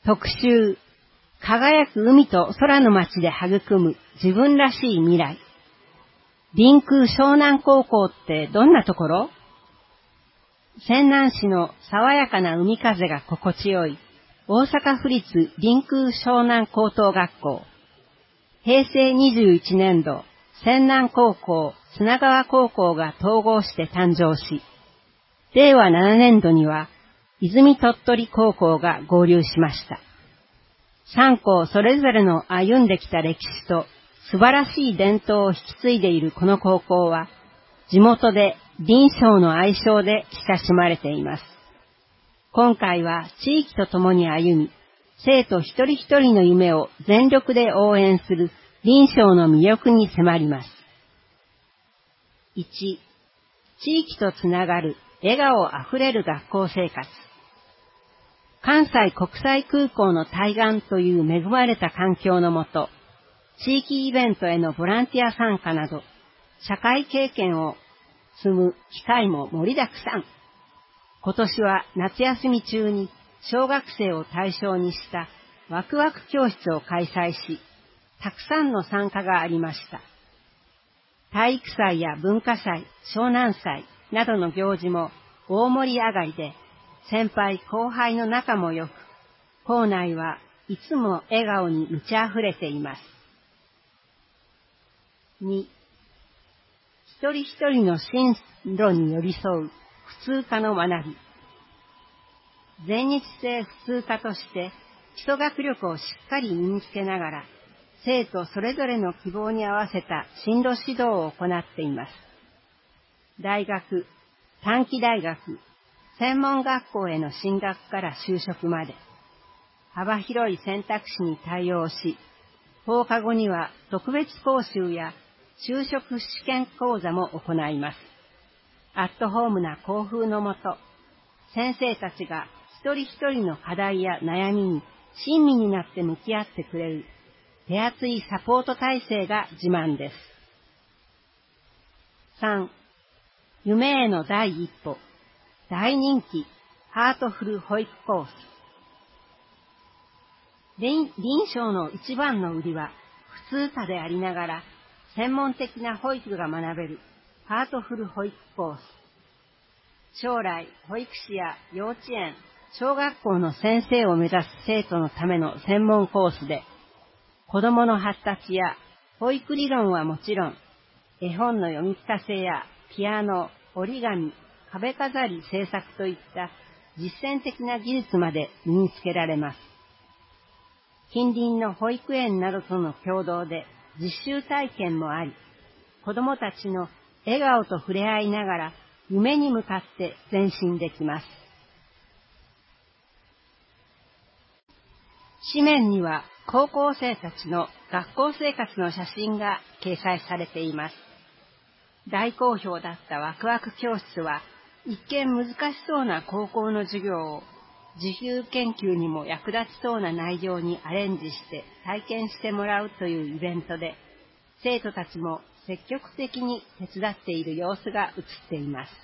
特集、輝く海と空の街で育む自分らしい未来。臨空湘南高校ってどんなところ？泉南市の爽やかな海風が心地よい大阪府立臨空湘南高等学校。平成21年度、泉南高校、砂川高校が統合して誕生し、令和7年度には泉鳥取高校が合流しました。3校それぞれの歩んできた歴史と素晴らしい伝統を引き継いでいるこの高校は、地元で臨床の愛称で親しまれています。今回は地域と共に歩み、生徒一人一人の夢を全力で応援する臨床の魅力に迫ります。1、地域とつながる笑顔あふれる学校生活。関西国際空港の対岸という恵まれた環境のもと、地域イベントへのボランティア参加など、社会経験を積む機会も盛りだくさん。今年は夏休み中に小学生を対象にしたワクワク教室を開催し、たくさんの参加がありました。体育祭や文化祭、湘南祭などの行事も大盛り上がりで、先輩後輩の仲も良く、校内はいつも笑顔に満ち溢れています。2、一人一人の進路に寄り添う普通科の学び。全日制普通科として基礎学力をしっかり身につけながら、生徒それぞれの希望に合わせた進路指導を行っています。大学、短期大学、専門学校への進学から就職まで、幅広い選択肢に対応し、放課後には特別講習や就職試験講座も行います。アットホームな校風のもと、先生たちが一人一人の課題や悩みに親身になって向き合ってくれる手厚いサポート体制が自慢です。3、夢への第一歩、大人気ハートフル保育コース。臨床の一番の売りは普通科でありながら専門的な保育が学べるハートフル保育コース。将来保育士や幼稚園、小学校の先生を目指す生徒のための専門コースで、子どもの発達や保育理論はもちろん、絵本の読み聞かせやピアノ、折り紙、壁飾り制作といった実践的な技術まで身につけられます。近隣の保育園などとの共同で実習体験もあり、子どもたちの笑顔と触れ合いながら夢に向かって前進できます。紙面には高校生たちの学校生活の写真が掲載されています。大好評だったワクワク教室は、一見難しそうな高校の授業を自由研究にも役立ちそうな内容にアレンジして体験してもらうというイベントで、生徒たちも積極的に手伝っている様子が映っています。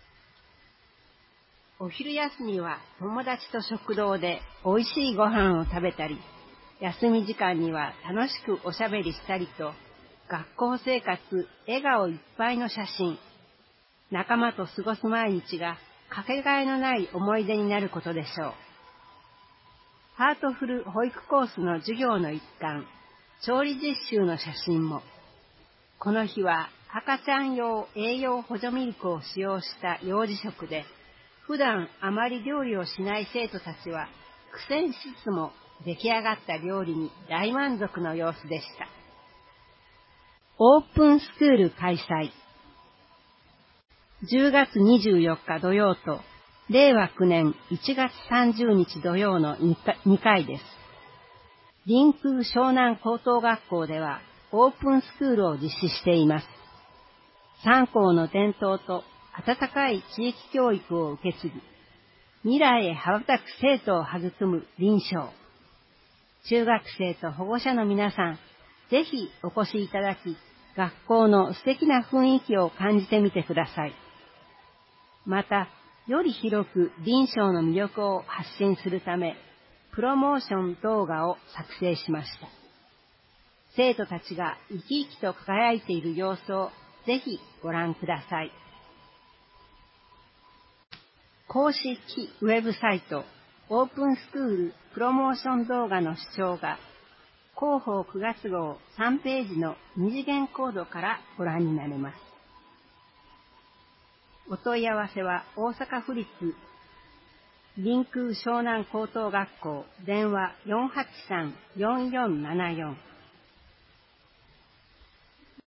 お昼休みは友達と食堂で美味しいご飯を食べたり、休み時間には楽しくおしゃべりしたりと、学校生活、笑顔いっぱいの写真、仲間と過ごす毎日がかけがえのない思い出になることでしょう。ハートフル保育コースの授業の一環、調理実習の写真も。この日は赤ちゃん用栄養補助ミルクを使用した幼児食で、普段あまり料理をしない生徒たちは苦戦しつつも出来上がった料理に大満足の様子でした。オープンスクール開催。10月24日土曜と令和9年1月30日土曜の2回です。臨空湘南高等学校ではオープンスクールを実施しています。3校の伝統と温かい地域教育を受け継ぎ、未来へ羽ばたく生徒を育む臨床。中学生と保護者の皆さん、ぜひお越しいただき、学校の素敵な雰囲気を感じてみてください。また、より広く臨床の魅力を発信するため、 プロモーション動画を作成しました。生徒たちが生き生きと輝いている様子をぜひご覧ください。公式ウェブサイトオープンスクールプロモーション動画の視聴が広報9月号3ページの二次元コードからご覧になれます。お問い合わせは大阪府立臨空湘南高等学校電話 483-4474